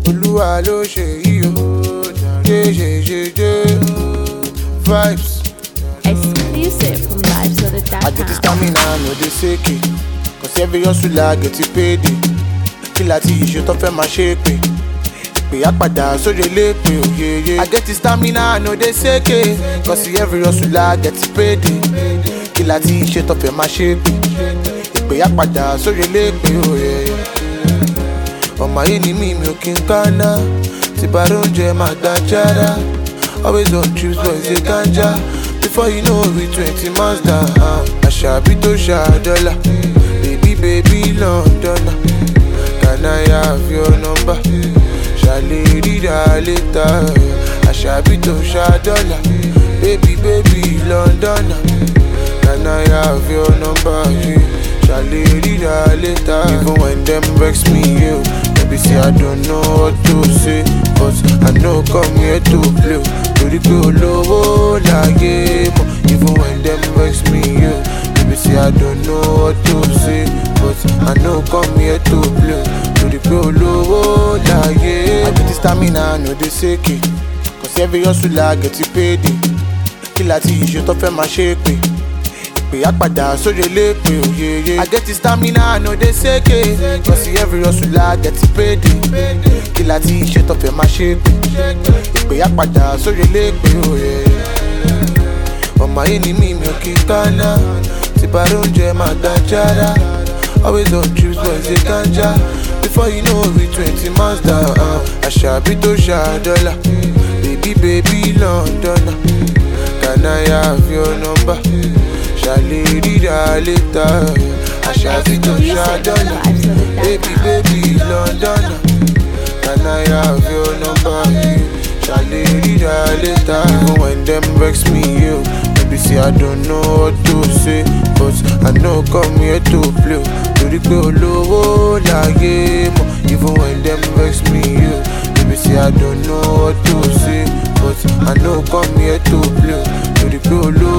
Olúwa ló ṣe yìí o. Vibes. Exclusive from I get the vibes.com. stamina, no dey shake it. Cause every hustler get it paid. Kí láti ìṣe tó fẹ́ máa ṣe pé. Ìpè àpàdà sórí elépe òyeye. I get the stamina, no dey shake it. Cause every hustler get it paid. Kí láti ìṣe tó fẹ́ máa ṣe pé. Ìpè àpàdà sórí elépe òyeye. Ọmọ ayé ni mi ò kí n kánná. Tí bá róúnjẹ máa gbà jára. Always on trips boys dey ganja. Before you know we 20 miles down. Àṣàbí tó ṣàdọ́là. Baby London. Can I have your number? Ṣàlè ríra later. Àṣàbí tó ṣàdọ́là. Baby London. Can I have your number? Ṣàlè ríra later. Even when them vex me, you maybe say I don't know what to say, but I know come here to play. Torí pé olówó láyé mọ̀. Even when them vex me, you maybe say I don't know what to say, but I know come here to play. Torí pé olówó láyé. I get the stamina, no dey shake it. Cause every hustler get it paid. Kí láti ìṣe tó fẹ́ máa ṣe pé. Ìpè àpàdà sórí elépe òyeye. I get the stamina, no dey shake it. Cause every hustler get it paid. Kí láti ìṣe tó fẹ́ máa ṣe pé. Ìpè àpàdà sórí elépe òyeye. Ọmọ ayé ni mi ò kí n kánná. Tí bá róúnjẹ máa gbà jára. Always on trips boys dey ganja. Before you know we 20 miles down. Àṣàbí tó ṣàdọ́là. Baby London. Can I have your number? Ṣàlè ríra later. Àṣàbí tó ṣàdọ́là. Baby London. Can I have your number? Ṣàlè ríra later. Even when them vex me, you maybe say I don't know what to say, but I know come here to play. Torí pé olówó láyé mọ̀. Even when them vex me, you maybe say I don't know what to say, but I know come here to play. Torí pé olówó